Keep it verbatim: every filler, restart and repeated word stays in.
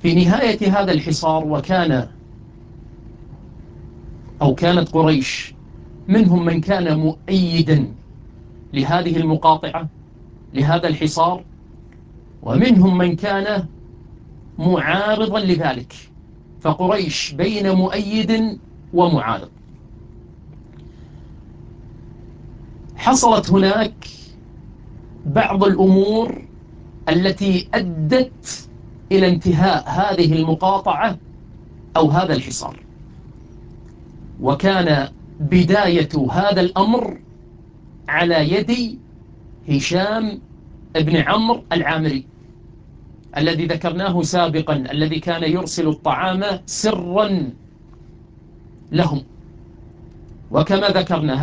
في نهاية هذا الحصار، وكان أو كانت قريش منهم من كان مؤيدا لهذه المقاطعة لهذا الحصار، ومنهم من كان معارضا لذلك، فقريش بين مؤيد ومعارض. حصلت هناك بعض الأمور التي أدت إلى انتهاء هذه المقاطعة أو هذا الحصار، وكان بداية هذا الأمر على يد هشام بن عمرو العامري الذي ذكرناه سابقا، الذي كان يرسل الطعام سرا لهم. وكما ذكرنا